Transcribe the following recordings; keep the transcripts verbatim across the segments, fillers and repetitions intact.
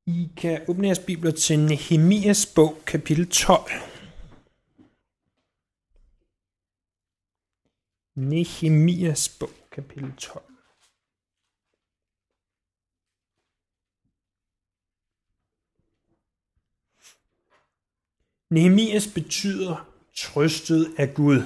I kan åbne jeres bibler til Nehemias bog, kapitel tolv. Nehemias bog, kapitel tolv. Nehemias betyder trøstet af Gud.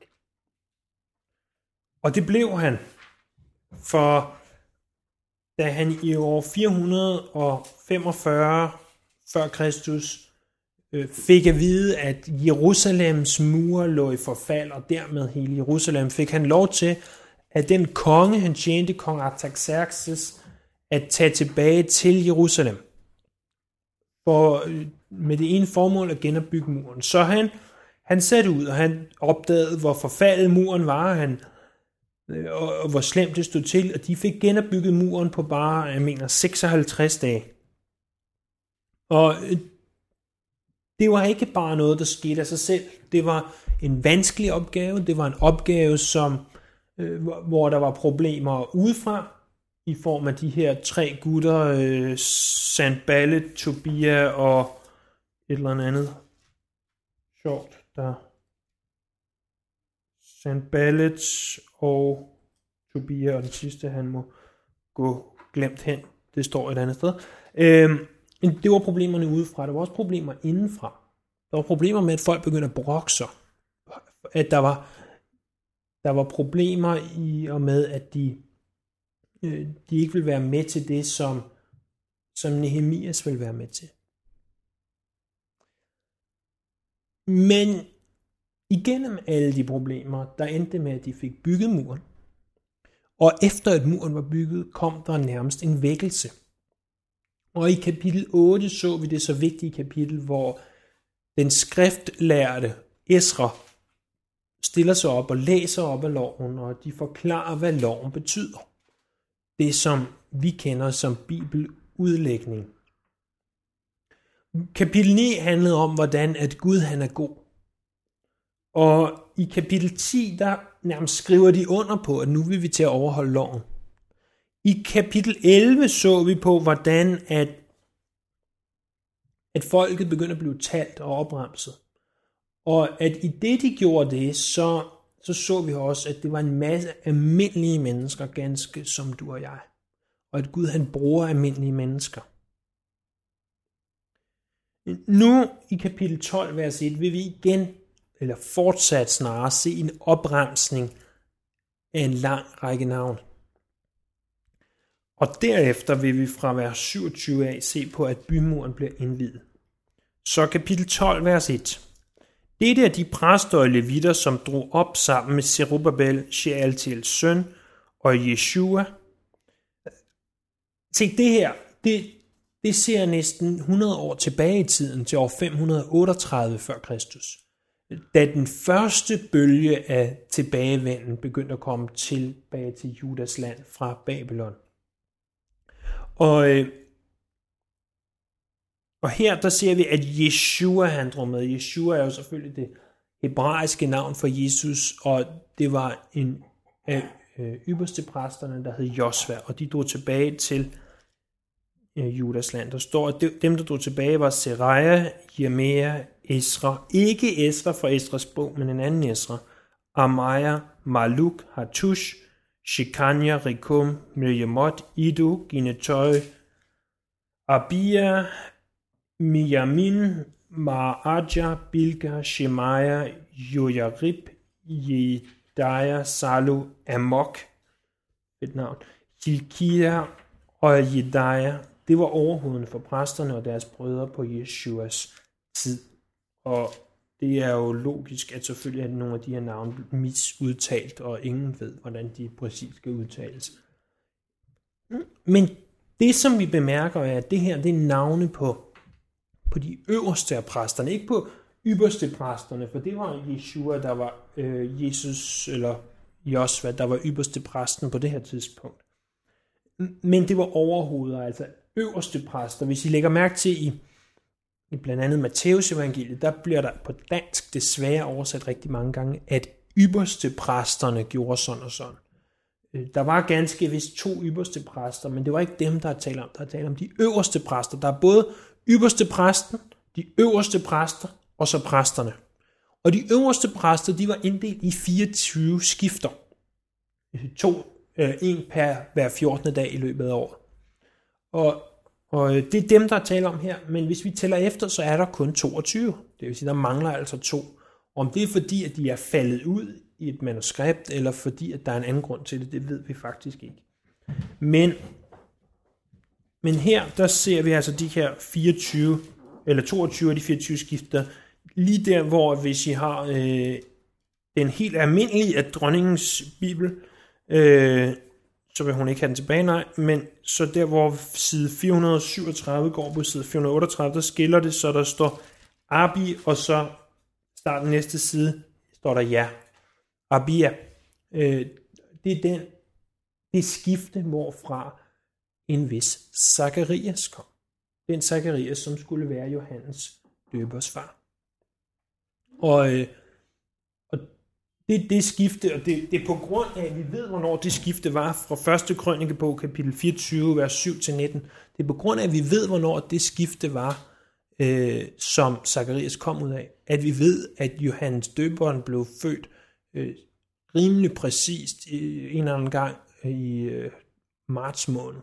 Og det blev han, for da han i år fire hundrede femogfyrre før Kristus øh, fik at vide, at Jerusalems mure lå i forfald, og dermed hele Jerusalem, fik han lov til, at den konge, han tjente, kong Artaxerxes, at tage tilbage til Jerusalem. For øh, med det ene formål at genopbygge muren. Så han, han satte ud, og han opdagede, hvor forfaldet muren var, han og hvor slemt det stod til, og de fik genopbygget muren på bare, jeg mener, seksoghalvtreds dage. Og det var ikke bare noget, der skete af sig selv. Det var en vanskelig opgave. Det var en opgave, som, hvor der var problemer udefra, i form af de her tre gutter, Sanballat, Tobia og et eller andet sjovt, der Sanballat og Tobia, og den sidste, han må gå glemt hen. Det står et andet sted. Øhm, det var problemerne udefra. Der var også problemer indenfra. Der var problemer med, at folk begyndte at brokke sig. At der var, der var problemer i og med, at de, øh, de ikke ville være med til det, som, som Nehemias ville være med til. Men igennem alle de problemer, der endte med, at de fik bygget muren. Og efter at muren var bygget, kom der nærmest en vækkelse. Og i kapitel otte så vi det så vigtige kapitel, hvor den skriftlærte Esra stiller sig op og læser op af loven, og de forklarer, hvad loven betyder. Det, som vi kender som bibeludlægning. Kapitel ni handlede om, hvordan at Gud han er god. Og i kapitel ti, der nærmest skriver de under på, at nu vil vi til at overholde loven. I kapitel elleve så vi på, hvordan at, at folket begyndte at blive talt og opremset. Og at i det, de gjorde det, så, så så vi også, at det var en masse almindelige mennesker, ganske som du og jeg. Og at Gud han bruger almindelige mennesker. Nu i kapitel tolv, vers et, vil vi igen eller fortsat snarere se en opremsning af en lang række navn. Og derefter vil vi fra vers syvogtyve af se på, at bymuren bliver indviet. Så kapitel tolv, vers et. Dette er de præster og levitter, som drog op sammen med Zerubbabel, Shealtiels søn, og Jeshua. Se, det her, det, det ser næsten hundrede år tilbage i tiden, til år fem hundrede otteogtredive før Kristus. Da den første bølge af tilbagevenden begyndte at komme tilbage til Judas land fra Babylon. Og, og her der ser vi, at Jeshua han drog med. Jeshua er jo selvfølgelig det hebraiske navn for Jesus, og det var en af ypperste præsterne, der hed Josva, og de drog tilbage til Judas land. Der står, at dem, der drog tilbage, var Seraja, Jeremia, Esra, ikke Esra fra Esras bog, men en anden Esra, Amaya, Maluk, Hatush, Shekania, Rekum, Mirjamot, Ido, Ginetøj, Abia, Miyamin, Maaja, Bilga, Shemaya, Jojarib, Jedaya, Salu, Amok, et navn, Hilkia og Jedaya. Det var overhovedene for præsterne og deres brødre på Jeshuas tid. Og det er jo logisk, at selvfølgelig er nogle af de her navne misudtalt, og ingen ved, hvordan de præcis skal udtales. Men det, som vi bemærker, er, at det her det er navne på, på de øverste af præsterne, ikke på ypperste præsterne, for det var Jeshua, der var øh, Jesus, eller Josva, der var ypperste præsten på det her tidspunkt. Men det var overhoveder, altså øverste præster. Hvis I lægger mærke til i, i blandt andet Matteus evangeliet, der bliver der på dansk desværre oversat rigtig mange gange, at ypperste præsterne gjorde sådan og sådan. Der var ganske vist to ypperste præster, men det var ikke dem, der er tale om. Der er tale om de øverste præster. Der er både ypperste præsten, de øverste præster og så præsterne. Og de øverste præster, de var inddelt i fireogtyve skifter. To, øh, en per hver fjortende dag i løbet af året. Og, og det er dem, der er tale om her. Men hvis vi tæller efter, så er der kun toogtyve. Det vil sige, der mangler altså to. Om det er fordi, at de er faldet ud i et manuskript, eller fordi, at der er en anden grund til det, det ved vi faktisk ikke. Men, men her, der ser vi altså de her fireogtyve, eller toogtyve af de fireogtyve skifter, lige der, hvor hvis I har øh, den helt almindelige af dronningens bibel, øh, så vil hun ikke have den tilbage, nej, men så der, hvor side fire hundrede syvogtredive går på side fire hundrede otteogtredive, der skiller det, så der står Abi, og så starten næste side, står der ja. Abia. Øh, det er den, det skifte, hvorfra en vis Zakarias kom. Den Zakarias, som skulle være Johannes døbers far. Og, øh, og det, det skifte, og det, det er på grund af, at vi ved, hvornår det skifte var fra første krønikebog, kapitel fireogtyve, vers syv til nitten. Det er på grund af, at vi ved, hvornår det skifte var, øh, som Zakarias kom ud af. At vi ved, at Johannes døberen blev født øh, rimelig præcist øh, en eller anden gang i øh, marts måned.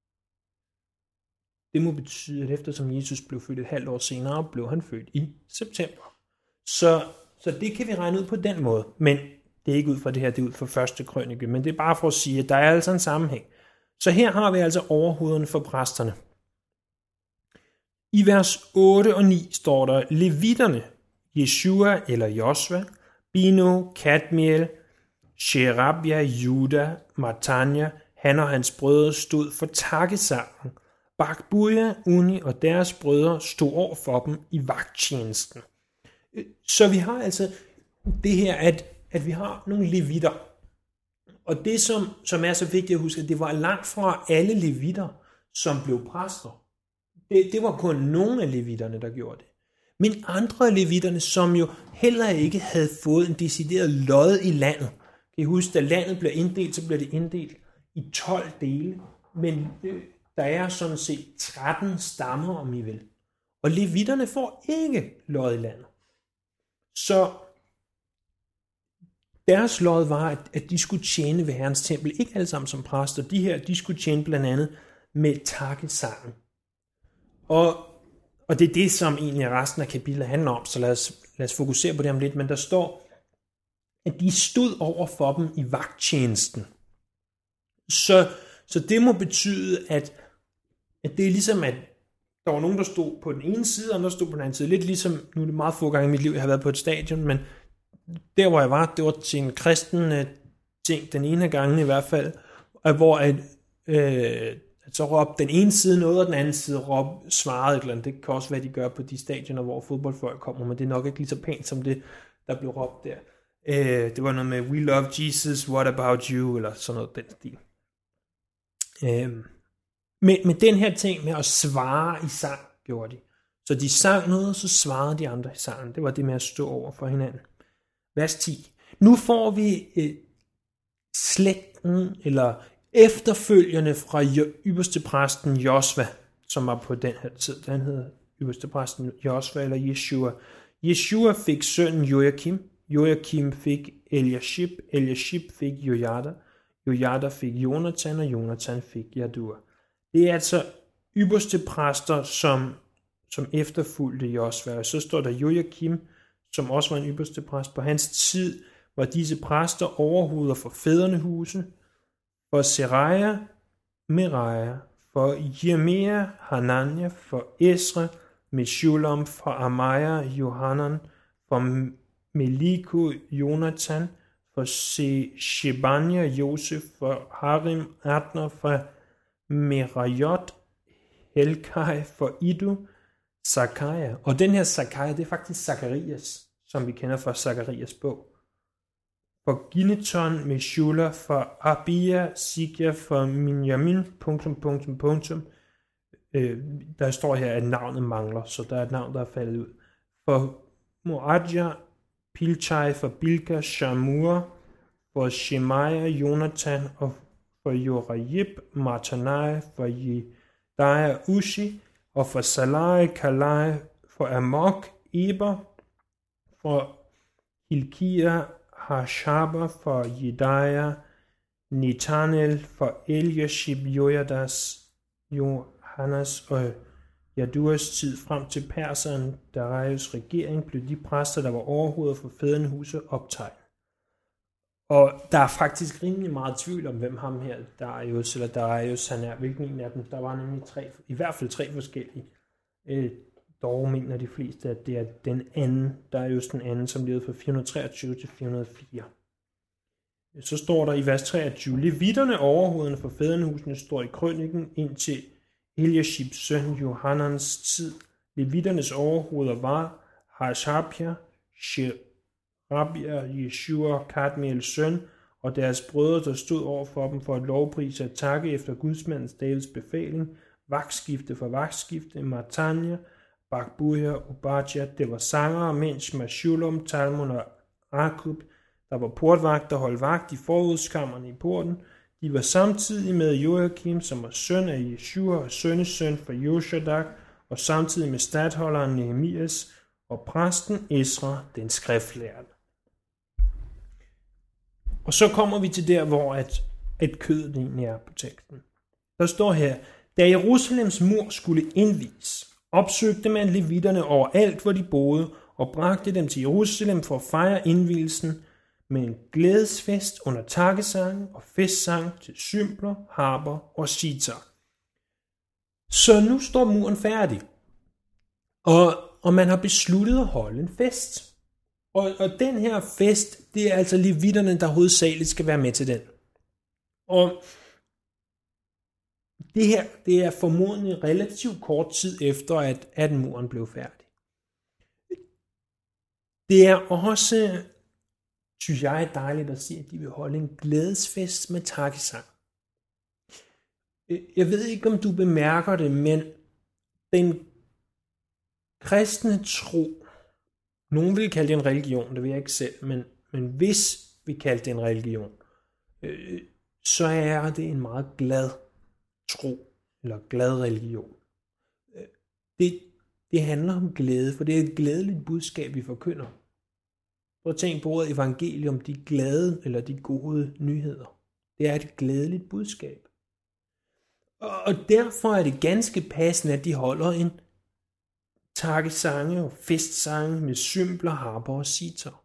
Det må betyde, at eftersom Jesus blev født et halvt år senere, blev han født i september. Så, så det kan vi regne ud på den måde, men det er ikke ud fra det her, det er ud fra første krønike, men det er bare for at sige, at der er altså en sammenhæng. Så her har vi altså overhovederne for præsterne. I vers otte og ni står der, levitterne, Jeshua eller Josva, Bino, Kadmiel, Sherebia, Juda, Matania, han og hans brødre stod for takkesangen. Bakbuja, Uni og deres brødre stod over for dem i vagttjenesten. Så vi har altså det her, at, at vi har nogle levitter. Og det, som, som er så vigtigt at huske, at det var langt fra alle levitter, som blev præster. Det, det var kun nogle af levitterne, der gjorde det. Men andre af levitterne, som jo heller ikke havde fået en decideret lod i landet. Kan I huske, da landet bliver inddelt, så bliver det inddelt i tolv dele. Men øh, der er sådan set tretten stammer, om I vil. Og levitterne får ikke lod i landet. Så deres lod var, at, at de skulle tjene ved Herrens tempel. Ikke alle sammen som præster. De her, de skulle tjene blandt andet med takkesangen. Og, og det er det, som egentlig resten af kapitlet handler om. Så lad os, lad os fokusere på det om lidt. Men der står, at de stod over for dem i vagttjenesten. Så, så det må betyde, at, at det er ligesom, at der var nogen, der stod på den ene side, og andre stod på den anden side. Lidt ligesom, nu er det meget få gange i mit liv, jeg har været på et stadion, men der, hvor jeg var, det var til en kristen ting, den ene af gangen i hvert fald, hvor at, øh, at så råbte den ene side noget, og den anden side råbte svarede et eller andet. Det kan også være, de gør på de stadioner, hvor fodboldfolk kommer, men det er nok ikke lige så pænt, som det, der blev råbt der. Øh, det var noget med, we love Jesus, what about you, eller sådan noget den stil. Øh, med, med den her ting med at svare i sang, gjorde de. Så de sang noget, så svarede de andre i sangen. Det var det med at stå over for hinanden. Vers ti. Nu får vi øh, slægten, eller efterfølgende fra ypperste præsten Josva, som var på den her tid. Den hedder ypperste præsten Josva eller Jeshua. Jeshua fik sønnen Joachim. Joachim fik Eliashib. Eliashib fik Jojada. Jojada fik Jonathan, og Jonathan fik Jadua. Det er altså ypperste præster, som, som efterfulgte Josva. Og så står der Joachim, som også var en ypperste præst. På hans tid var disse præster overhoveder for fædrene for Seraja, Meraja, for Jeremia, Hanania, for Esra, Meshulam, for Amaya, Johanan, for Meliku, Jonathan, for Shebania, Josef, for Harim, Adner, for Merajot, Helkai, for Idu, Zakaria. Og den her Zakaria, det er faktisk Zakarias, som vi kender fra Zakarias bog. For Gineton, Meshula, for Abia, Sikia, for Minjamin, punktum, punktum, punktum. Øh, der står her, at navnet mangler, så der er et navn, der er faldet ud. For Moadja, Pilchai, for Bilka, Shamur, for Shemaiah, Jonathan og for Jorajib, Martanai, for Jedaiah, Ushi, og for Salai, Kalai, for Amok, Eber, for Hilkia, Hashaba, for Jedaiah, Netanel, for Eliashib, Jojadas, Johannes og Jaduas tid frem til perseren Darius regering, blev de præster, der var overhoveder for fædrenehuset, optegnet. Og der er faktisk rimelig meget tvivl om, hvem ham her, Darius eller Darius, han er, hvilken en af dem. Der var nemlig tre, i hvert fald tre forskellige. Øh, dog mener de fleste, at det er den anden, Darius den anden, som levede fra fire hundrede treogtyve til fire hundrede fire. Så står der i vers treogtyve, Levitterne, overhovederne for fædrenehusene, står i krøniken indtil Eliashibs søn Johanans tid. Levitternes overhoveder var Hashabia, Sherebia, Jeshua, Kadmiels søn, og deres brødre, der stod over for dem for at lovprise at takke efter gudsmandens Davids befaling, vagtskifte for vagtskifte, Matania, Bakbuja, Obadja, det var sangere, mens Meshullam, Talmon og Akub, der var portvagt, der holdt vagt i forudskammerne i porten. De var samtidig med Joachim, som var søn af Jeshua og sønnesøn for Joshadak, og samtidig med stadholderen Nehemias og præsten Esra, den skriftlærte. Og så kommer vi til der, hvor at, at kødet egentlig er på teksten. Der står her, da Jerusalems mur skulle indvies, opsøgte man levitterne overalt, hvor de boede, og bragte dem til Jerusalem for at fejre indvielsen med en glædesfest under takkesange og festsang til cymbler, harper og sitar. Så nu står muren færdig, og, og man har besluttet at holde en fest. Og, og den her fest, det er altså levitterne, der hovedsageligt skal være med til den. Og det her, det er formodentlig relativt kort tid efter, at, at muren blev færdig. Det er også, synes jeg, er dejligt at se, at de vil holde en glædesfest med takkesang. Jeg ved ikke, om du bemærker det, men den kristne tro, nogen vil kalde det en religion, det vil jeg ikke selv, men, men hvis vi kalder det en religion, øh, så er det en meget glad tro, eller glad religion. Det, det handler om glæde, for det er et glædeligt budskab, vi forkynder. Prøv at tænke på ordet evangelium, de glade eller de gode nyheder. Det er et glædeligt budskab. Og derfor er det ganske passende, at de holder en takkesange og festsange med cymbler, harper og sitar.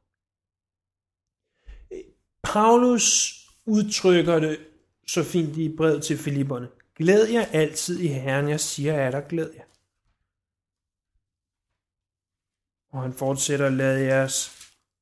Paulus udtrykker det så fint i brevet til Filipperne. Glæd jer altid i Herren, jeg siger er der glæd jer. Og han fortsætter, lad jeres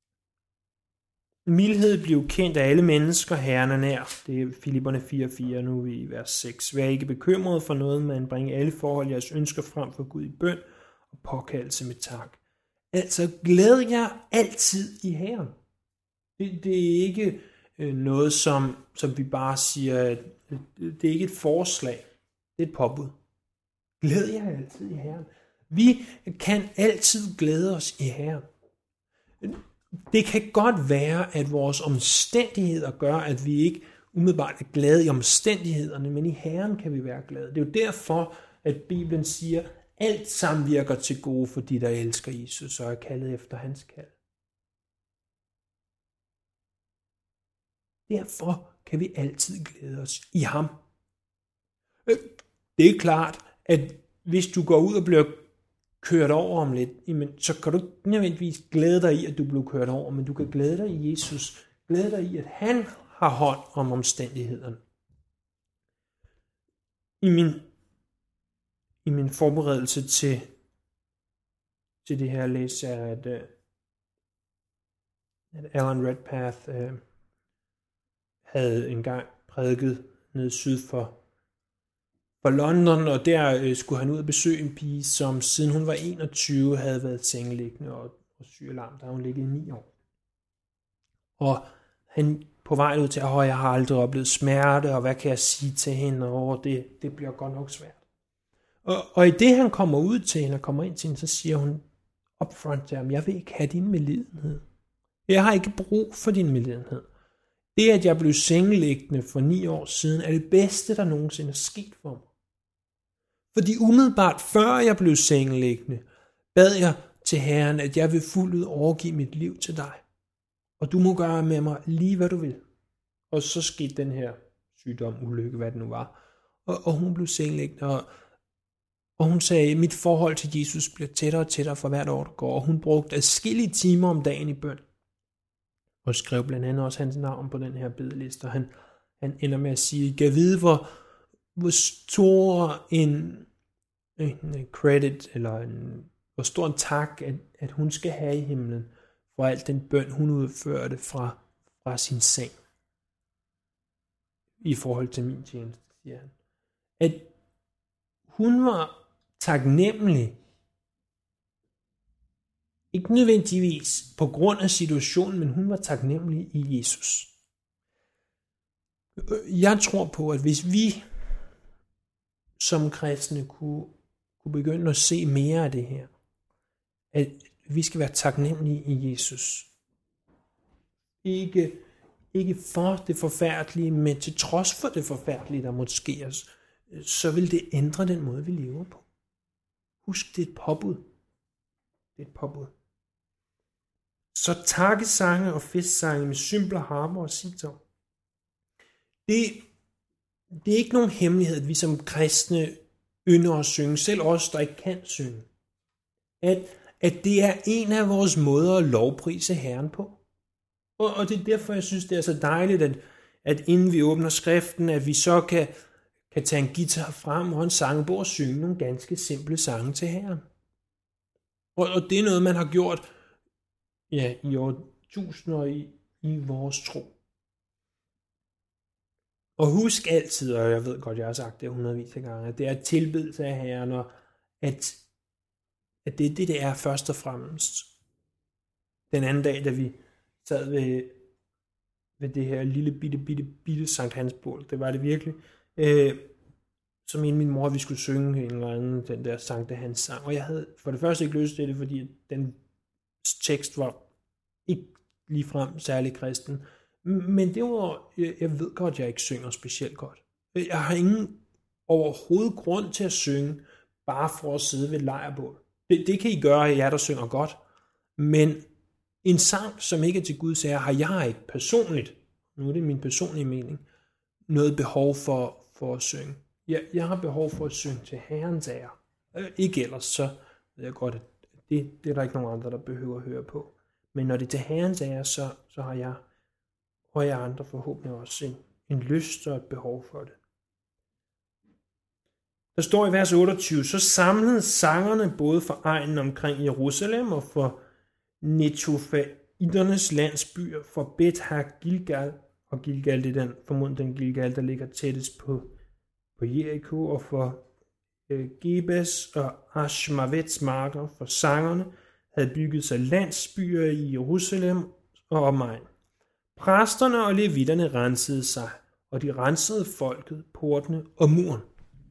mildhed blive kendt af alle mennesker, Herren er nær. Det er Filipperne fire fire, nu er vi i vers seks. Vær ikke bekymret for noget, men bring alle forhold jeres ønsker frem for Gud i bøn og påkaldelse med tak. Altså glæd jer altid i Herren. Det, det er ikke øh, noget, som, som vi bare siger, det er ikke et forslag, det er et påbud. Glæd jer altid i Herren. Vi kan altid glæde os i Herren. Det kan godt være, at vores omstændigheder gør, at vi ikke umiddelbart er glade i omstændighederne, men i Herren kan vi være glade. Det er jo derfor, at Bibelen siger, alt samvirker til gode for de, der elsker Jesus og er kaldet efter hans kald. Derfor kan vi altid glæde os i ham. Det er klart, at hvis du går ud og bliver kørt over om lidt, så kan du ikke nødvendigvis glæde dig i, at du blev kørt over, men du kan glæde dig i Jesus. Glæde dig i, at han har hånd om omstændighederne. I min, i min forberedelse til, til det her læser jeg, at, at Alan Redpath uh, havde engang prædiket ned syd for for London, og der øh, skulle han ud og besøge en pige, som siden hun var enogtyve havde været sengeliggende og, og syg og lam, der har hun ligget i ni år. Og han på vej ud til, at jeg har aldrig oplevet smerte, og hvad kan jeg sige til hende, og det, det bliver godt nok svært. Og, og i det han kommer ud til hende og kommer ind til hende, så siger hun upfront til ham, jeg vil ikke have din medlidenhed. Jeg har ikke brug for din medlidenhed. Det, at jeg blev sengeliggende for ni år siden, er det bedste, der nogensinde er sket for mig. Fordi umiddelbart før jeg blev sengeliggende, bad jeg til Herren, at jeg vil fuldt ud overgive mit liv til dig. Og du må gøre med mig lige, hvad du vil. Og så skete den her sygdom, ulykke, hvad det nu var. Og, og hun blev sengeliggende, og, og hun sagde, mit forhold til Jesus bliver tættere og tættere for hvert år, der går. Og hun brugte adskillige timer om dagen i bøn. Og skrev blandt andet også hans navn på den her bedeliste. Og han, han ender med at sige, kan vide, hvor, hvor stor en, en credit, eller en, hvor stor en tak, at, at hun skal have i himlen, for alt den bøn, hun udførte fra, fra sin seng. I forhold til min tjeneste, siger han. At hun var taknemmelig, ikke nødvendigvis på grund af situationen, men hun var taknemmelig i Jesus. Jeg tror på, at hvis vi som kristne kunne, kunne begynde at se mere af det her, at vi skal være taknemmelige i Jesus. Ikke, ikke for det forfærdelige, men til trods for det forfærdelige, der måtte ske os, så vil det ændre den måde, vi lever på. Husk, det er et påbud. Det er et påbud. Så takkesange og festsange med cymbler, harper og sitar. Det, det er ikke nogen hemmelighed, at vi som kristne ynder at synge, selv os, der ikke kan synge. At, at det er en af vores måder at lovprise Herren på. Og, og det er derfor, jeg synes, det er så dejligt, at, at inden vi åbner skriften, at vi så kan, kan tage en guitar frem og en sangbog og synge nogle ganske simple sange til Herren. Og, og det er noget, man har gjort ja, i årtusinder i, i vores tro. Og husk altid, og jeg ved godt, jeg har sagt det hundredvis af gange, at det er tilbedelse af Herren, og at, at det er det, det er først og fremmest. Den anden dag, da vi sad ved, ved det her lille bitte, bitte, bitte Sankt Hans bål, det var det virkelig, øh, så mente min mor, at vi skulle synge en eller anden, den der Sankt Hans sang, og jeg havde for det første ikke lyst til det, fordi den tekst var ikke ligefrem særlig kristen, men det var, jeg ved godt, at jeg ikke synger specielt godt. Jeg har ingen overhovedet grund til at synge, bare for at sidde ved et lejrbål. Det, det kan I gøre, jer der synger godt, men en sang, som ikke er til Guds ære, har jeg ikke personligt, nu er det min personlige mening, noget behov for, for at synge. Jeg, jeg har behov for at synge til Herrens ære. Ikke ellers, så ved jeg godt, at det, det er der ikke nogen andre, der behøver at høre på. Men når det er til Herrens ære, så, så har jeg og jeg andre forhåbentlig også en, en lyst og et behov for det. Der står i vers otteogtyve, så samlede sangerne både for egnen omkring Jerusalem og for Netofaidernes landsbyer, for Beth Gilgal, og Gilgal det er den, formodentlig den Gilgal, der ligger tættest på, på Jericho, og for øh, Gebes og Ashmavets marker, for sangerne havde bygget sig landsbyer i Jerusalem og omegn. Præsterne og levitterne rensede sig, og de rensede folket, portene og muren.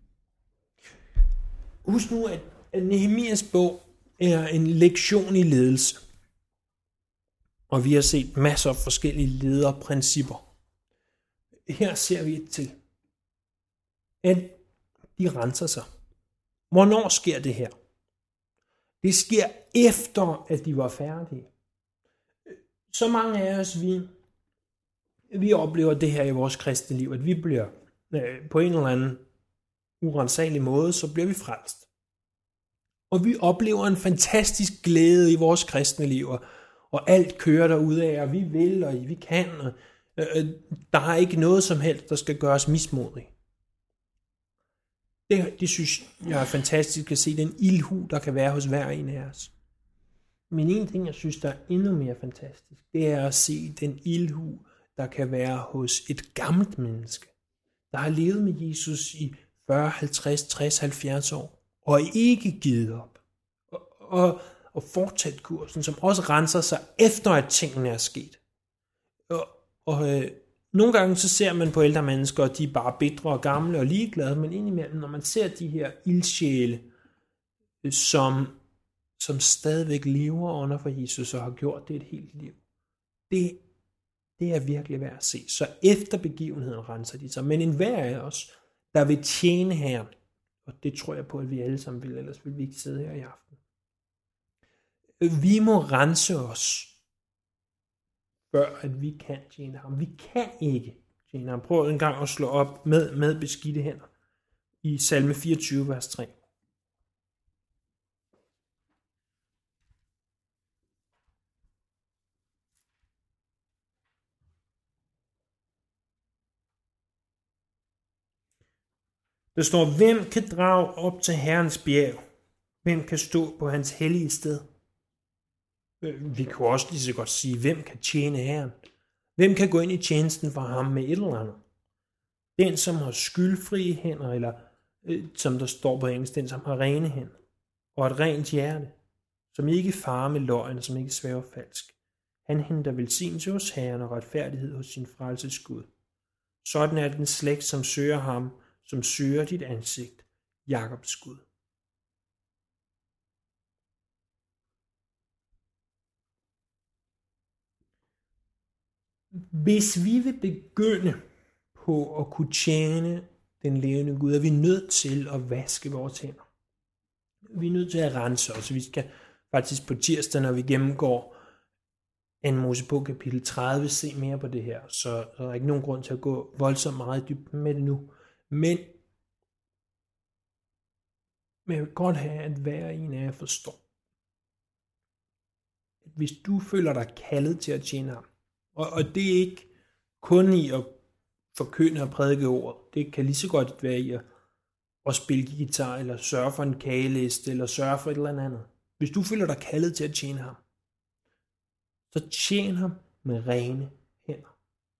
Husk nu, at Nehemias bog er en lektion i ledelse. Og vi har set masser af forskellige lederprincipper. Her ser vi et til. At de renser sig. Hvornår sker det her? Det sker efter, at de var færdige. Så mange af os, vi, vi oplever det her i vores kristne liv, at vi bliver øh, på en eller anden urensagelig måde, så bliver vi frelst. Og vi oplever en fantastisk glæde i vores kristne liv, og, og alt kører derudad, og vi vil, og vi kan, og øh, der er ikke noget som helst, der skal gøre os mismodige. Det, det synes jeg er fantastisk at se, den ildhu, der kan være hos hver en af os. Men en ting, jeg synes, der er endnu mere fantastisk, det er at se den ildhu, der kan være hos et gammelt menneske, der har levet med Jesus i fyrre, halvtreds, tres, halvfjerds år, og ikke givet op, og, og, og fortsat kursen, som også renser sig efter, at tingene er sket. Og, og øh, nogle gange så ser man på ældre mennesker, og de er bare bitre og gamle og ligeglade, men indimellem, når man ser de her ildsjæle, som, som stadigvæk lever under for Jesus og har gjort det et helt liv, det, Det er virkelig værd at se. Så efter begivenheden renser de sig. Men enhver af os, der vil tjene Herren, og det tror jeg på, at vi alle sammen vil, ellers vil vi ikke sidde her i aften. Vi må rense os, før at vi kan tjene ham. Vi kan ikke tjene ham. Prøv en gang at slå op med, med beskidte hænder i salme fireogtyve, vers tre. Der står, hvem kan drage op til Herrens bjerg? Hvem kan stå på hans hellige sted? Vi kan også lige så godt sige, hvem kan tjene Herren? Hvem kan gå ind i tjenesten for ham med et eller andet? Den, som har skyldfrie hænder, eller øh, som der står på engelsk, den, som har rene hænder, og et rent hjerte, som ikke farer med løgn, som ikke svæver falsk. Han henter velsignelse hos Herren og retfærdighed hos sin frelses Gud. Sådan er den slægt, som søger ham, som søger dit ansigt, Jakobs Gud. Hvis vi vil begynde på at kunne tjene den levende Gud, er vi nødt til at vaske vores hænder. Vi er nødt til at rense os. Vi skal faktisk på tirsdag, når vi gennemgår anden Mosebog kapitel tredive, se mere på det her. Så der er ikke nogen grund til at gå voldsomt meget dybt med det nu. Men, men jeg vil godt have, at hver en af jer forstår, at hvis du føler dig kaldet til at tjene ham, og, og det er ikke kun i at forkynde og prædike ordet, det kan lige så godt være i at, at spille guitar, eller sørge for en kageliste, eller sørge for et eller andet. Hvis du føler dig kaldet til at tjene ham, så tjen ham med rene hænder.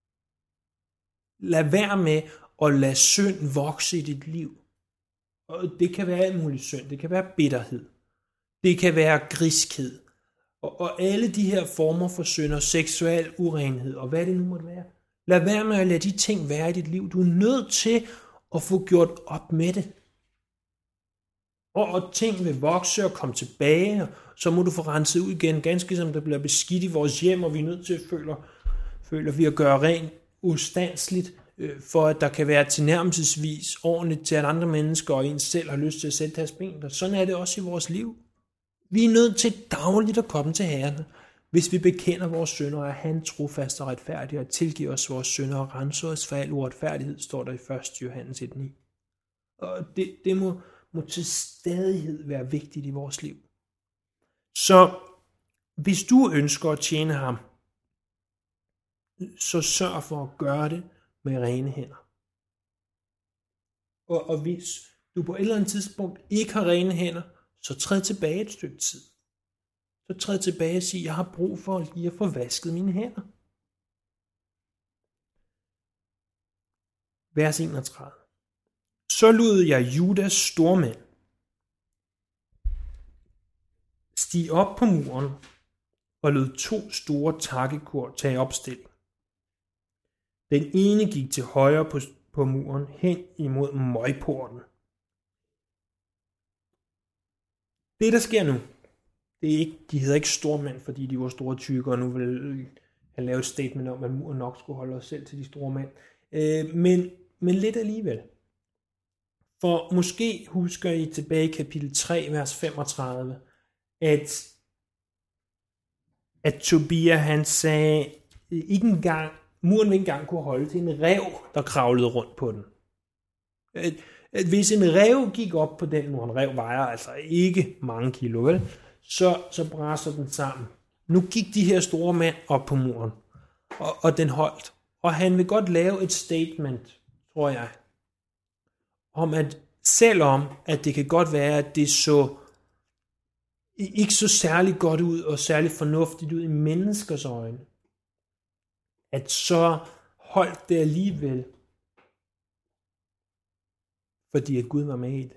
Lad være med at lade synd vokse i dit liv. Og det kan være alt muligt synd. Det kan være bitterhed. Det kan være griskhed. Og, og alle de her former for synd og seksuel urenhed, og hvad det nu måtte være. Lad være med at lade de ting være i dit liv. Du er nødt til at få gjort op med det. Og, og ting vil vokse og komme tilbage, og så må du få renset ud igen, ganske som der bliver beskidt i vores hjem, og vi er nødt til at føle, føle at vi at gøre rent ustandsligt, øh, for at der kan være tilnærmelsesvis ordentligt til, at andre mennesker og en selv har lyst til at sætte deres ben der. Sådan er det også i vores liv. Vi er nødt til dagligt at komme til Herren, hvis vi bekender vores synder, og er han trofast og retfærdig, og tilgiver os vores synder og renser os for al uretfærdighed, står der i første Johannes et ni. Og det, det må, må til stadighed være vigtigt i vores liv. Så hvis du ønsker at tjene ham, så sørg for at gøre det med rene hænder. Og, og hvis du på et eller andet tidspunkt ikke har rene hænder, så træd tilbage et stykke tid. Så træd tilbage og sig, jeg har brug for lige at få vasket mine hænder. Vers enogtredive. Så lod jeg Judas stormænd stige op på muren og lod to store takkekor tage opstilling. Den ene gik til højre på, på muren hen imod møgporten. Det, der sker nu, det er ikke, de hedder ikke stormænd, fordi de var store tykker, og nu vil han lave et statement om, at muren nok skulle holde os selv til de store mænd. Øh, men, men lidt alligevel. For måske husker I tilbage i kapitel tre, vers femogtredive, at, at Tobia han sagde, ikke engang, muren ikke engang kunne holde til en ræv, der kravlede rundt på den. At, at hvis en ræv gik op på den mur, en ræv vejer altså ikke mange kilo, vel? Så, så braser den sammen. Nu gik de her store mænd op på muren, og, og den holdt. Og han vil godt lave et statement, tror jeg, om at selvom at det kan godt være, at det så ikke så særlig godt ud og særlig fornuftigt ud i menneskers øjne, at så holdt det alligevel, fordi at Gud var med i det.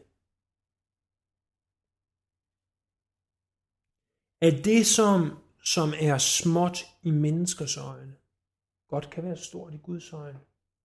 At det, som, som er småt i menneskers øjne, godt kan være stort i Guds øjne.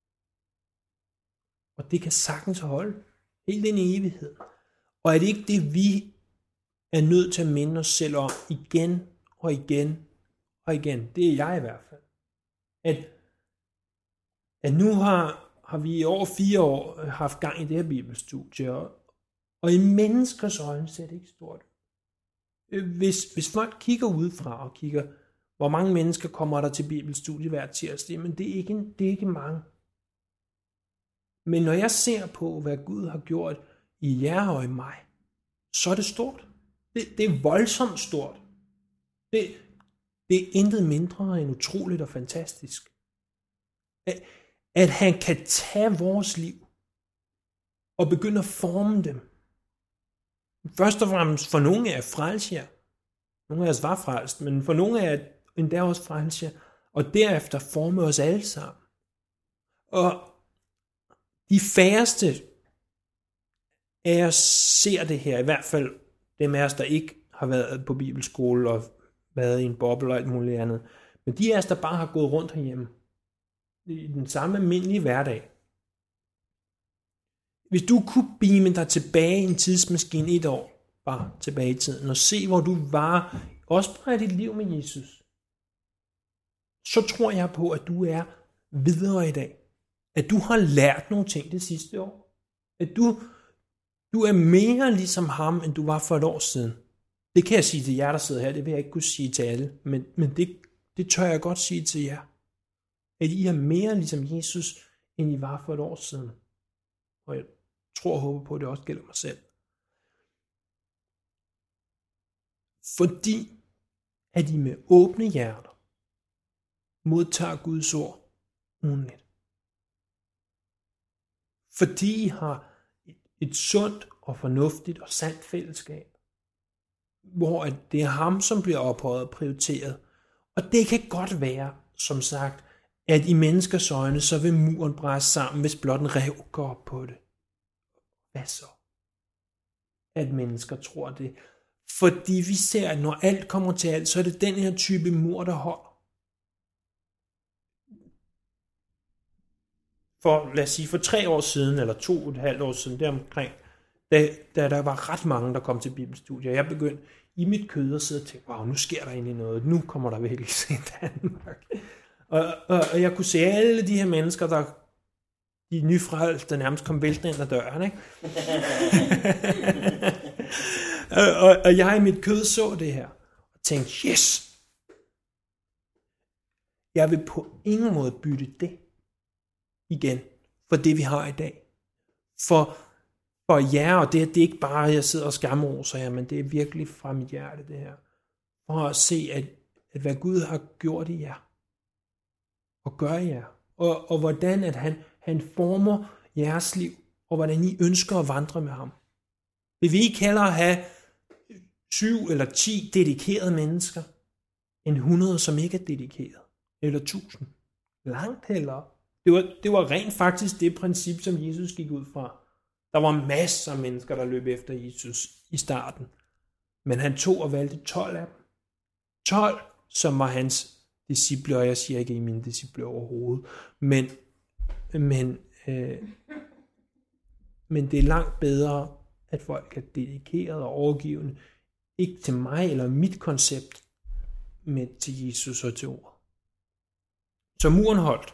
Og det kan sagtens holde helt ind i evighed. Og er det ikke det, vi er nødt til at minde os selv om igen og igen og igen? Det er jeg i hvert fald. at, at nu har, har vi i over fire år haft gang i det her bibelstudie, og, og i menneskers øjne ser det ikke stort. Hvis, hvis folk kigger udefra og kigger, hvor mange mennesker kommer der til bibelstudie hver tirsdag, men det er ikke, det er ikke mange. Men når jeg ser på, hvad Gud har gjort i jer og i mig, så er det stort. Det, det er voldsomt stort. Det, det er intet mindre end utroligt og fantastisk. At, at han kan tage vores liv og begynde at forme dem. Først og fremmest for nogle af frelse jer. Nogle af os var frelst, men for nogle af jer endda også frelse jer. Og derefter forme os alle sammen. Og de færreste af os ser det her, i hvert fald dem af os, der ikke har været på bibelskole og været i en boble og alt muligt andet. Men de af os, der bare har gået rundt herhjemme i den samme almindelige hverdag. Hvis du kunne beame dig tilbage i en tidsmaskine et år, bare tilbage i tiden, og se, hvor du var, også bare i dit liv med Jesus, så tror jeg på, at du er videre i dag. At du har lært nogle ting det sidste år. At du, du er mere ligesom ham, end du var for et år siden. Det kan jeg sige til jer, der sidder her. Det vil jeg ikke kunne sige til alle. Men, men det, det tør jeg godt sige til jer. At I er mere ligesom Jesus, end I var for et år siden. Og jeg tror og håber på, at det også gælder mig selv. Fordi at I med åbne hjerter modtager Guds ord ugenligt. Fordi I har et sundt og fornuftigt og sandt fællesskab, hvor det er ham, som bliver ophøjet og prioriteret. Og det kan godt være, som sagt, at i menneskers øjne, så vil muren bræse sammen, hvis blot en rev går op på det. Hvad så? At mennesker tror det. Fordi vi ser, at når alt kommer til alt, så er det den her type mur, der holder. For, lad os sige, for tre år siden, eller to og et halvt år siden, deromkring, da, da der var ret mange, der kom til bibelstudier, jeg begyndte i mit kød at sidde og tænke, wow, nu sker der egentlig noget, nu kommer der virkelig til Danmark. Og, og, og jeg kunne se alle de her mennesker, der de nyfrelste, der nærmest kom væltende ind ad døren, ikke? og, og, og jeg i mit kød så det her, og tænkte, yes! Jeg vil på ingen måde bytte det igen, for det vi har i dag. For, for jer, og det, det er ikke bare, at jeg sidder og skamroser jer, men det er virkelig fra mit hjerte det her. For at se, at, at hvad Gud har gjort i jer, og gør i jer, og, og hvordan at han, han former jeres liv, og hvordan I ønsker at vandre med ham. Vil vi ikke hellere have syv eller ti dedikerede mennesker, end hundrede, som ikke er dedikeret, eller tusind? Langt hellere. Det var, det var rent faktisk det princip, som Jesus gik ud fra. Der var masser af mennesker, der løb efter Jesus i starten. Men han tog og valgte tolv af dem. tolv, som var hans disciple, og jeg siger ikke i mine disciple overhovedet. Men, men, øh, men det er langt bedre, at folk er dedikeret og overgivende. Ikke til mig eller mit koncept, men til Jesus og til ordet. Så muren holdt.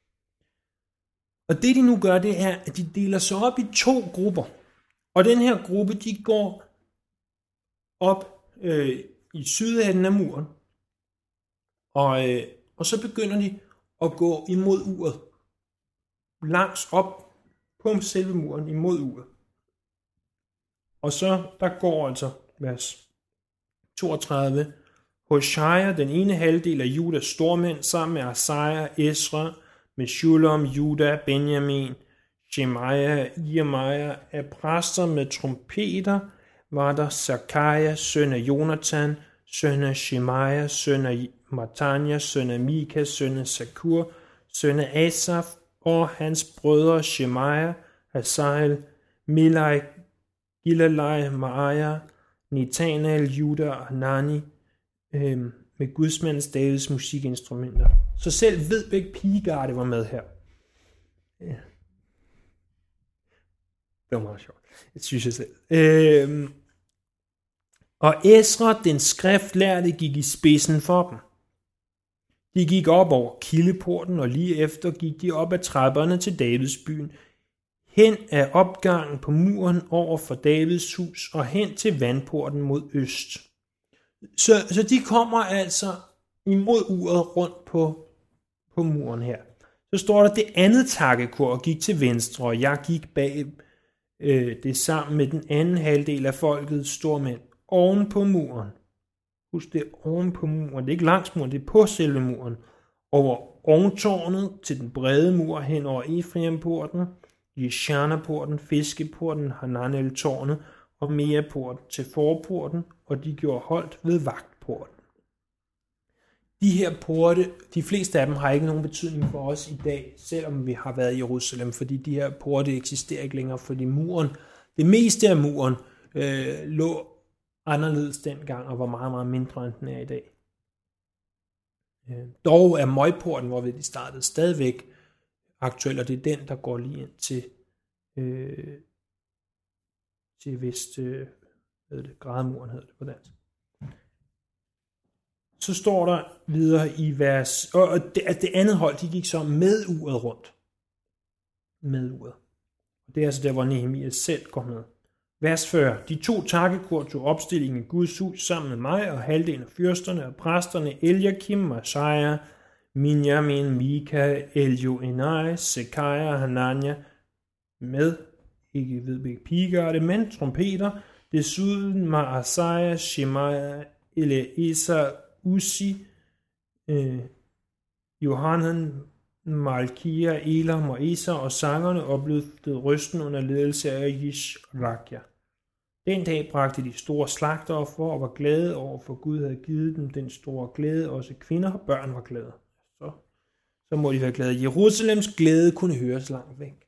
Og det de nu gør, det er, at de deler sig op i to grupper. Og den her gruppe, de går op øh, i sydenden af muren. Og, øh, og så begynder de at gå imod uret. Langs op på selve muren imod uret. Og så der går altså vers toogtredive. Hoshaja, den ene halvdel af Judas stormænd, sammen med Asaja, Esra, Meshulam, Juda, Benjamin, Shemaiah, Jeremiah, af præster med trompeter, var der Zakaria, søn af Jonathan, søn af Shemaiah, søn af Matania, søn af Mika, søn af Sakur, søn af Asaf, og hans brødre Shemaiah, Hazael, Milai, Gilalai, Maaja, Netanael, Juda og Hanani, øh, med gudsmandens Davids musikinstrumenter. Så selv Vedbæk Pigegarde var med her. Ja. Det var meget sjovt. Det synes jeg selv. Øh, og Esra, den skriftlærte, gik i spidsen for dem. De gik op over kildeporten, og lige efter gik de op ad trapperne til Davids byen, hen ad opgangen på muren over for Davids hus og hen til vandporten mod øst. Så, så de kommer altså imod uret rundt på, på muren her. Så står der, det andet takkekor gik til venstre, og jeg gik bag øh, det sammen med den anden halvdel af folkets stormænd oven på muren. Husk, det er oven på muren. Det er ikke langs muren, det er på selve muren. Over ovntårnet til den brede mur hen over Efraimporten, Jeshana-porten, Fiskeporten, Hananel-tårnet og Mea-porten til forporten, og de gjorde holdt ved vagtporten. De her porte, de fleste af dem har ikke nogen betydning for os i dag, selvom vi har været i Jerusalem, fordi de her porte eksisterer ikke længere, fordi muren, det meste af muren, øh, lå anderledes dengang og var meget, meget mindre, end den er i dag. Øh, dog er Møgporten, hvor vi de startede, stadigvæk aktuel, og det er den, der går lige ind til, øh, til vest, øh, hvad det, Grædemuren hedder det på dansk. Så står der videre i vers, og det, det andet hold, de gik så med uret rundt. Med uret. Det er altså der, hvor Nehemias selv går med. Vers fyrre. De to takkekor tog opstillingen i Guds hus sammen med mig og halvdelen af fyrsterne og præsterne Eliakim, Masaja, Minjamin, Mika, Elioenai, Sekaja, Hanania med, ikke ved begge piger det, men trompeter, desuden Maasaja, Shemaja, Eleazar, Uzi, øh, Johanan, Malkia, Elam og Eser og sangerne oplevede røsten under ledelse af Jishrakia. Den dag bragte de store slagteroffer og var glade over, for Gud havde givet dem den store glæde. Også kvinder og børn var glade. Så, så må de være glade. Jerusalems glæde kunne høres langt væk.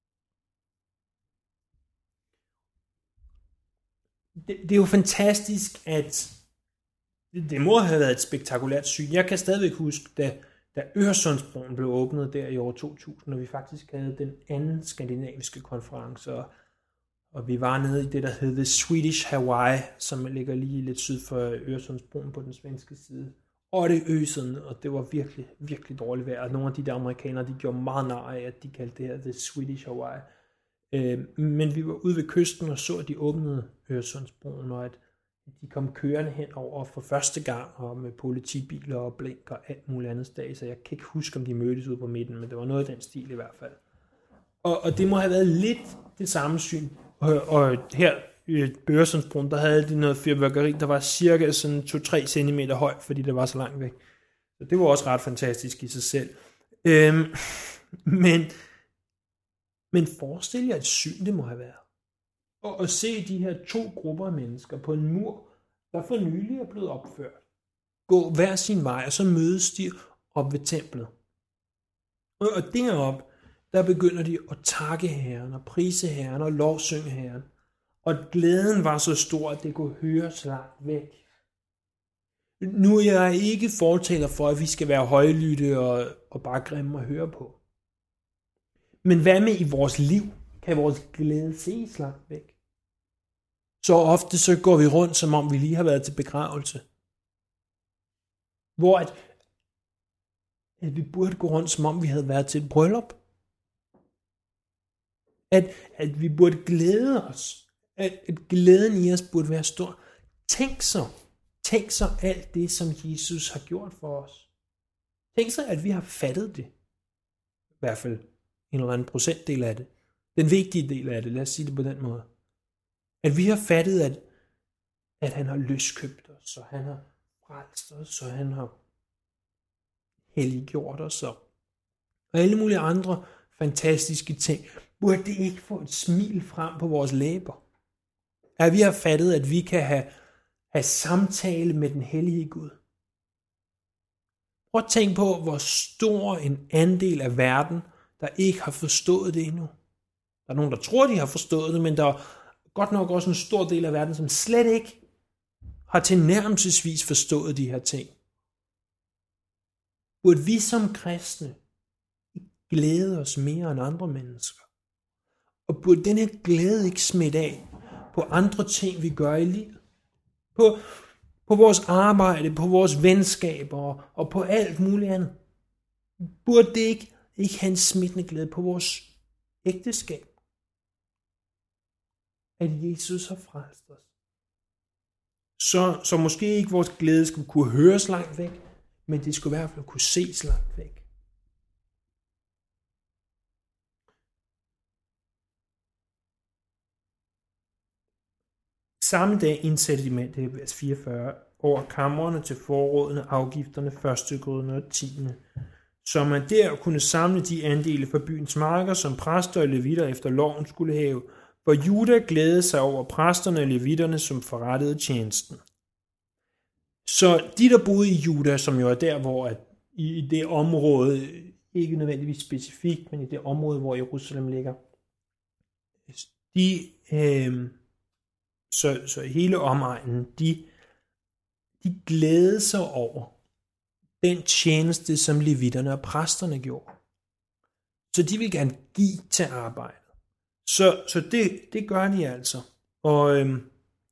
Det, det er jo fantastisk, at det, det må have været et spektakulært syn. Jeg kan stadigvæk huske, da Da Øresundsbroen blev åbnet der i år to tusind, og vi faktisk havde den anden skandinaviske konference, og, og vi var nede i det, der hed The Swedish Hawaii, som ligger lige lidt syd for Øresundsbroen på den svenske side. Og det øsede, og det var virkelig, virkelig dårligt vejr. Og nogle af de der amerikanere, de gjorde meget nar af, at de kaldte det her The Swedish Hawaii. Øh, men vi var ude ved kysten og så, at de åbnede Øresundsbroen, og at de kom kørende hen over for første gang, og med politibiler og blink og alt muligt andet sted, så jeg kan ikke huske, om de mødtes ude på midten, men det var noget af den stil i hvert fald. Og, og det må have været lidt det samme syn. Og, og her i Øresundsbroen, der havde de noget fyrværkeri, der var cirka sådan to til tre centimeter højt, fordi det var så langt væk. Så det var også ret fantastisk i sig selv. Øhm, men, men forestil jer et syn, det må have været. Og at se de her to grupper af mennesker på en mur, der for nylig er blevet opført, gå hver sin vej, og så mødes de op ved templet. Og deroppe, der begynder de at takke Herren, og prise Herren, og lovsynge Herren. Og glæden var så stor, at det kunne høres langt væk. Nu er jeg ikke fortaler for, at vi skal være højlytte og, og bare grimme at høre på. Men hvad med i vores liv? Kan vores glæde ses langt væk? Så ofte så går vi rundt, som om vi lige har været til begravelse. Hvor at, at vi burde gå rundt, som om vi havde været til et bryllup. At, at vi burde glæde os. At, at glæden i os burde være stor. Tænk så, tænk så alt det, som Jesus har gjort for os. Tænk så, at vi har fattet det. I hvert fald en eller anden procentdel af det. Den vigtige del af det, lad os sige det på den måde. At vi har fattet, at, at han har løskøbt os, og han har frelst os, og han har helliggjort os, og alle mulige andre fantastiske ting. Burde det ikke få et smil frem på vores læber? At vi har fattet, at vi kan have, have samtale med den hellige Gud. Prøv at tænke på, hvor stor en andel af verden, der ikke har forstået det endnu. Der er nogen, der tror, de har forstået det, men der er godt nok også en stor del af verden, som slet ikke har tilnærmelsesvis forstået de her ting. Burde vi som kristne glæde os mere end andre mennesker? Og burde den her glæde ikke smitte af på andre ting, vi gør i livet? På, på vores arbejde, på vores venskaber og på alt muligt andet. Burde det ikke, ikke have en smittende glæde på vores ægteskab? At Jesus har frelst os. Så, så måske ikke vores glæde skulle kunne høres langt væk, men det skulle i hvert fald kunne ses langt væk. Samme dag indsatte de mænd, det er vers fireogfyrre, over kamrene til forrådene, afgifterne, førstegrødene og tiende, så man der kunne samle de andele fra byens marker, som præster og levitter efter loven skulle have, for Juda glædede sig over præsterne og levitterne, som forrettede tjenesten. Så de, der boede i Juda, som jo er der, hvor at i det område, ikke nødvendigvis specifikt, men i det område, hvor Jerusalem ligger, de, øh, så, så hele omegnen, de, de glædede sig over den tjeneste, som levitterne og præsterne gjorde. Så de vil gerne give til arbejdet. Så, så det, det gør de altså. Og øhm,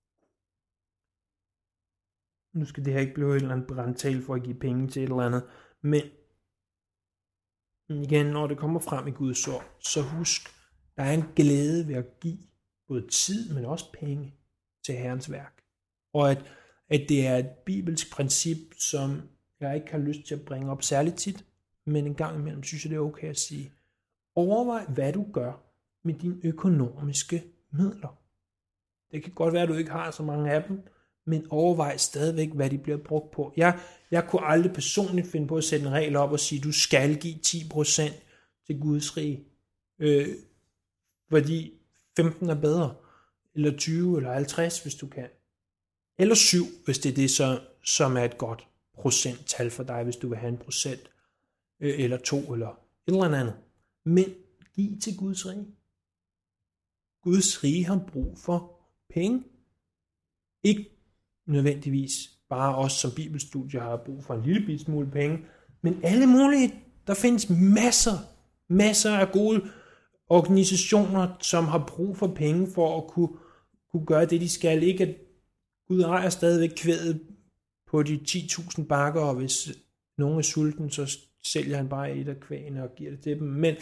nu skal det her ikke blive et eller andet brandtale for at give penge til et eller andet, men igen, når det kommer frem i Guds ord, så husk, der er en glæde ved at give både tid, men også penge til Herrens værk. Og at, at det er et bibelsk princip, som jeg ikke har lyst til at bringe op særligt tit, men en gang imellem synes jeg, det er okay at sige, overvej, hvad du gør med dine økonomiske midler. Det kan godt være, at du ikke har så mange af dem, men overvej stadigvæk, hvad de bliver brugt på. Jeg, jeg kunne aldrig personligt finde på at sætte en regel op og sige, du skal give ti procent til Guds rige, øh, fordi femten er bedre, eller tyve, eller halvtreds, hvis du kan. Eller syv, hvis det er det, så, som er et godt procenttal for dig, hvis du vil have en procent, øh, eller to, eller et eller andet. Men giv til Guds rige. Guds rige har brug for penge. Ikke nødvendigvis bare os som bibelstudier har brug for en lille bit smule penge, men alle mulige. Der findes masser, masser af gode organisationer, som har brug for penge for at kunne, kunne gøre det, de skal. Ikke at Gud ejer stadigvæk kvædet på de ti tusind bakker, og hvis nogen er sulten, så sælger han bare et af kvægene og giver det til dem. Men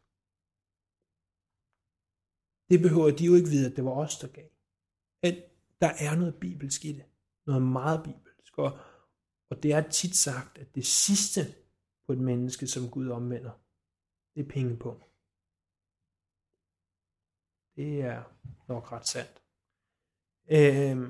det behøver de jo ikke vide, at det var os, der gav. At der er noget bibelsk i det. Noget meget bibelsk. Og, og det er tit sagt, at det sidste på et menneske, som Gud omvender, det er penge på. Det er nok ret sandt. Øhm.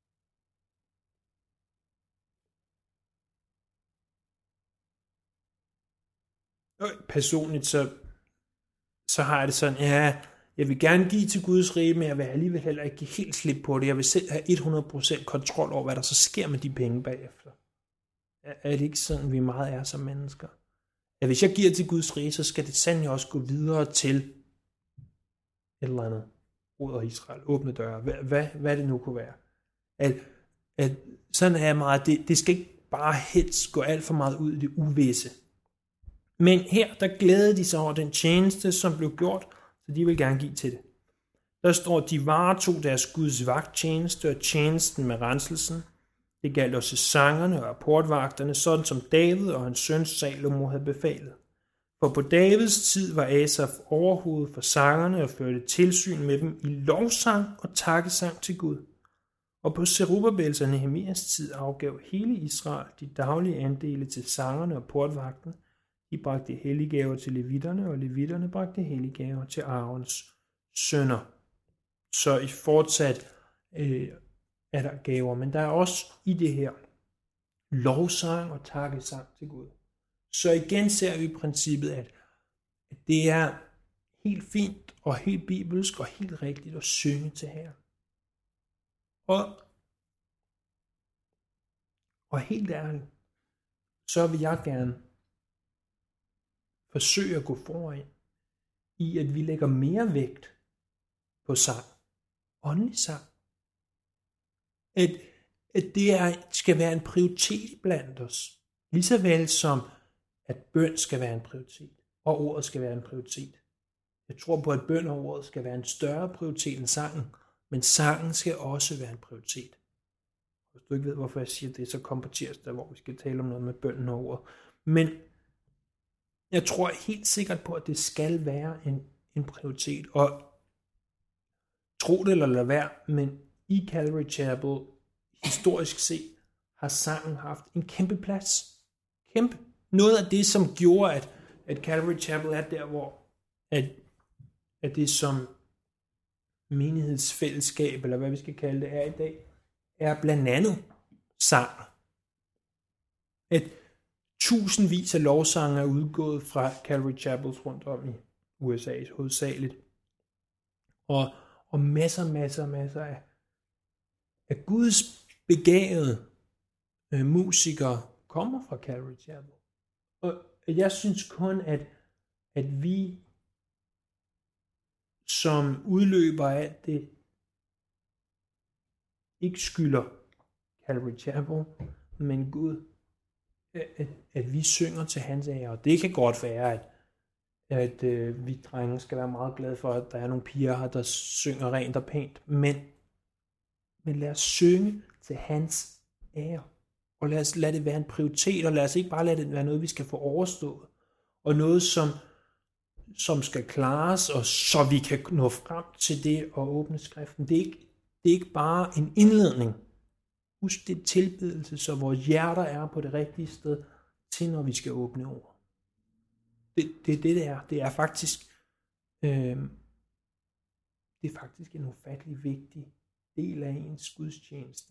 Personligt så, så har jeg det sådan, ja, jeg vil gerne give til Guds rige, men jeg vil alligevel heller ikke give helt slip på det. Jeg vil selv have hundrede procent kontrol over, hvad der så sker med de penge bagefter. Er det ikke sådan, vi meget er som mennesker? At hvis jeg giver til Guds rige, så skal det sandelig også gå videre til et eller andet. Rod og Israel, åbne døre, hvad, hvad, hvad det nu kunne være. At, at sådan er meget, det, det skal ikke bare helst gå alt for meget ud i det uvisse. Men her, der glædede de sig over den tjeneste, som blev gjort, så de vil gerne give til det. Der står, de varetog deres Guds vagttjeneste og tjenesten med renselsen. Det galt også sangerne og portvagterne, sådan som David og hans søn Salomo havde befalet. For på Davids tid var Asaf overhovedet for sangerne og førte tilsyn med dem i lovsang og takkesang til Gud. Og på Zerubbabels og Nehemias tid afgav hele Israel de daglige andele til sangerne og portvagterne. De bragte helliggaver til levitterne, og levitterne bragte helliggaver til Aarons sønner. Så i fortsat øh, er der gaver, men der er også i det her lovsang og takkesang til Gud. Så igen ser vi princippet, at det er helt fint og helt bibelsk og helt rigtigt at synge til Herren. Og, og helt ærligt, så vil jeg gerne forsøge at gå foran i, at vi lægger mere vægt på sang, åndelig sang. At, at det er, skal være en prioritet blandt os, lige så vel som at bøn skal være en prioritet, og ordet skal være en prioritet. Jeg tror på, at bøn og ordet skal være en større prioritet end sangen, men sangen skal også være en prioritet. Hvis du ikke ved, hvorfor jeg siger det, så kom på tirsdag, hvor vi skal tale om noget med bønnen og ordet. Men jeg tror helt sikkert på, at det skal være en, en prioritet. Og tro det eller lad være, men i Calvary Chapel, historisk set, har sangen haft en kæmpe plads. Kæmpe. Noget af det, som gjorde, at, at Calvary Chapel er der, hvor at, at det som menighedsfællesskab, eller hvad vi skal kalde det, er i dag, er blandt andet sang. At tusindvis af lovsange er udgået fra Calvary Chapels rundt om i U S A hovedsageligt. Og, og masser, masser, masser af, af Guds begavede øh, musikere kommer fra Calvary Chapel. Og jeg synes kun, at, at vi som udløber af det, ikke skylder Calvary Chapel, men Gud, at, at vi synger til hans ære. Og det kan godt være, at, at øh, vi drenge skal være meget glade for, at der er nogle piger her, der synger rent og pænt. Men, men lad os synge til hans ære. Og lad os lade det være en prioritet, og lad os ikke bare lade det være noget, vi skal få overstået. Og noget, som, som skal klares, og så vi kan nå frem til det at åbne skriften. Det er ikke, det er ikke bare en indledning. Husk, det er tilbedelse, så vores hjerter er på det rigtige sted, til når vi skal åbne ord. Det er det, det, det er. Det er faktisk, øh, det er faktisk en ufattelig vigtig del af ens gudstjeneste.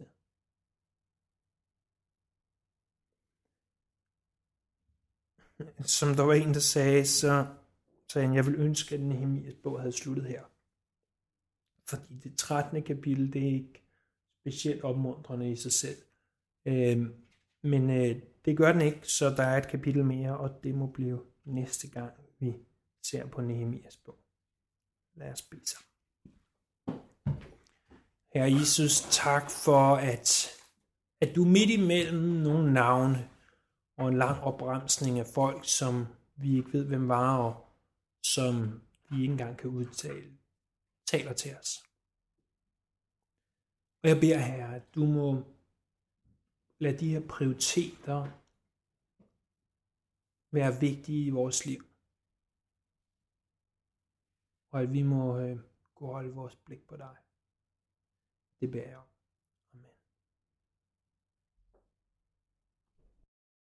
Som der var en, der sagde, så sagde han, jeg vil ønske, at Nehemias bog havde sluttet her. Fordi det trettende kapitel, det er ikke specielt opmuntrende i sig selv. Øh, men øh, det gør den ikke, så der er et kapitel mere, og det må blive næste gang, vi ser på Nehemias bog. Lad os bede sammen. Herre Jesus, tak for, at, at du midt imellem nogle navne og en lang opremsning af folk, som vi ikke ved, hvem var, og som vi ikke engang kan udtale, taler til os. Og jeg beder, Herre, at du må lade de her prioriteter være vigtige i vores liv. Og at vi må øh, gå holde vores blik på dig. Det beder jeg om.